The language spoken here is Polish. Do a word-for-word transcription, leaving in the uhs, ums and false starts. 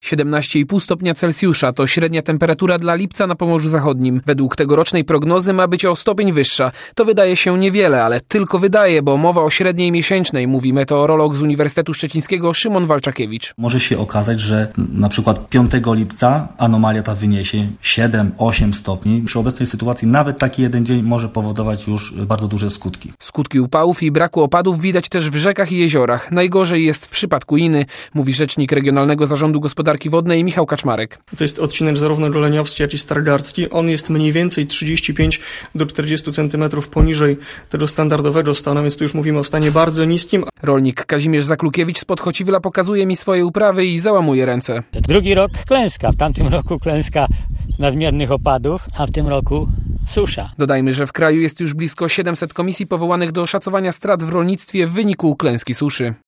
siedemnaście i pół stopnia Celsjusza to średnia temperatura dla lipca na Pomorzu Zachodnim. Według tegorocznej prognozy ma być o stopień wyższa. To wydaje się niewiele, ale tylko wydaje, bo mowa o średniej miesięcznej, mówi meteorolog z Uniwersytetu Szczecińskiego Szymon Walczakiewicz. Może się okazać, że na przykład piątego lipca anomalia ta wyniesie siedem osiem stopni. Przy obecnej sytuacji nawet taki jeden dzień może powodować już bardzo duże skutki. Skutki upałów i braku opadów widać też w rzekach i jeziorach. Najgorzej jest w przypadku Iny, mówi rzecznik Regionalnego Zarządu Gospodarki Wodnej Michał Kaczmarek. To jest odcinek zarówno doleniowski, jak i stargardzki. On jest mniej więcej trzydzieści pięć do czterdziestu centymetrów poniżej tego standardowego stanu, więc tu już mówimy o stanie bardzo niskim. Rolnik Kazimierz Zaklukiewicz z Podchociwla pokazuje mi swoje uprawy i załamuje ręce. Drugi rok klęska. W tamtym roku klęska nadmiernych opadów, a w tym roku susza. Dodajmy, że w kraju jest już blisko siedemset komisji powołanych do szacowania strat w rolnictwie w wyniku klęski suszy.